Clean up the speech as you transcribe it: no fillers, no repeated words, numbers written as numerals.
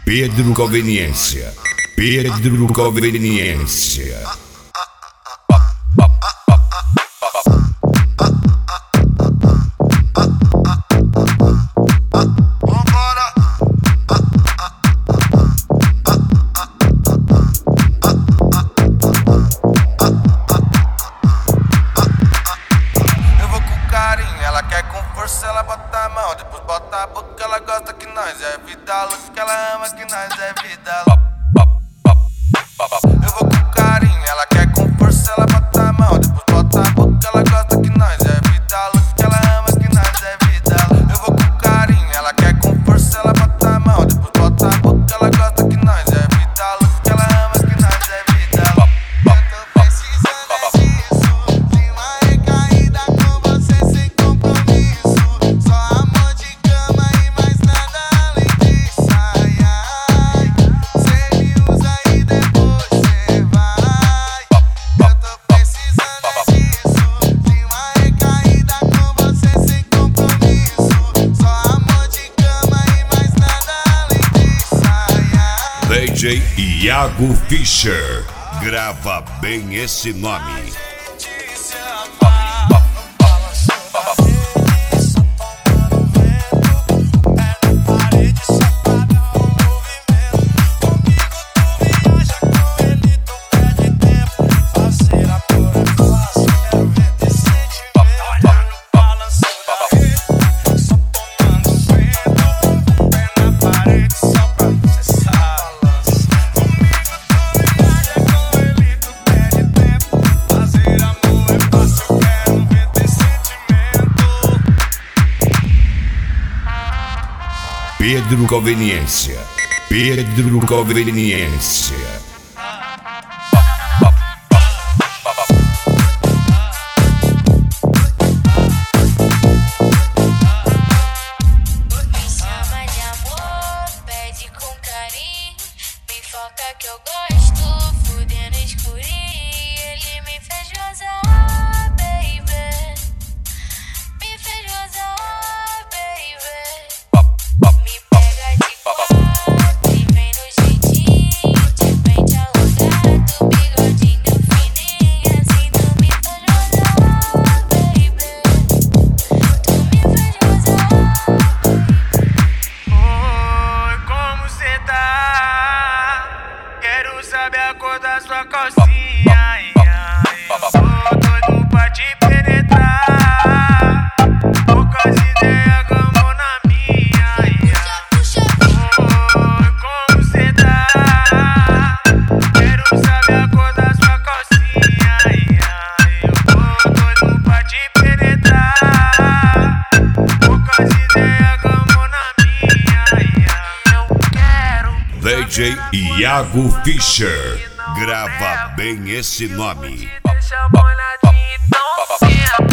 Pedro Conveniência. Pedro Conveniência. Ela quer com força, ela bota a mão, depois bota a boca. Ela gosta que nós é vida louca, que ela ama que nós é vida louca. Eu vou com carinho, ela quer com força, ela bota a mão, depois bota a boca. Ela gosta que nós é vida louca, que ela ama que nós é vida louca. Eu vou com carinho, ela quer com força, ela bota a mão, depois bota a boca. Ela gosta que nós é vida louca, que ela ama que nós é vida louca. DJ Iago Fischer, grava bem esse nome. Pedro Conveniência. Pedro Conveniência. Que eu gosto, fudendo escurinho, ele me fez gozar, baby. Me fez gozar, baby. Me pega de quatro e vem no jeitinho, de frente alongado, bigodinho fininho, assim tu me fez gozar, baby. Tu me fez gozar. Oi, como cê tá? Quero saber a cor da sua calcinha. Tô doido pra te penetrar. Poucas ideias, gamou na minha. Oi, como cê tá? Quero saber a cor da sua calcinha. Tô doido pra te penetrar. Poucas ideias, gamou na minha. Eu quero. DJ Iago Fischer, grava bem esse nome. Deixa molhadinho, então